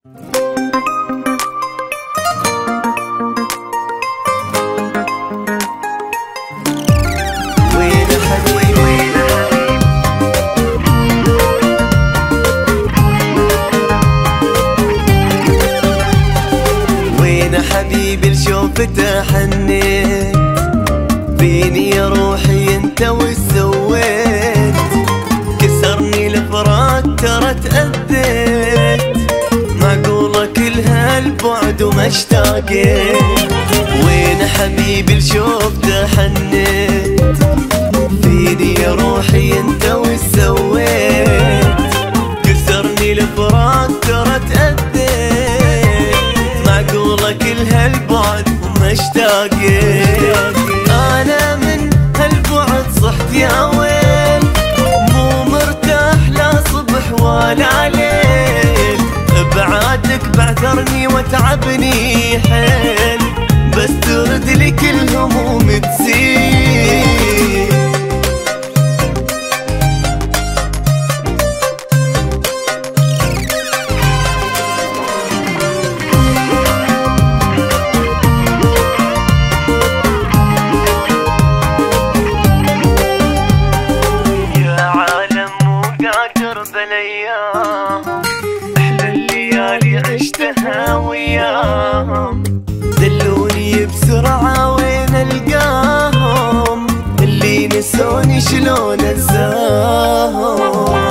حبيبي لشوفته حنيت فيني يا روحي انت وش سويت، كسرني الفراق ترى تأذيت، معقولة كل هالبعد وما اشتاقيت. وين حبيبي لشوفته حنيت فيني يا روحي انت وش سويت، كسرني الفراق ترى تأذيت، معقولة كل هالبعد وما اشتاقيت. انا من هالبعد صحت يا ويل، مو مرتاح لا صبح ولا ليل، بعادك بعثرني وتعبني حيل، بس ترد لي كل هموم تزيد. بالايام احلى الليالي عشتها وياهم، دلوني بسرعة وين القاهم، اللي نسوني شلون انساهم.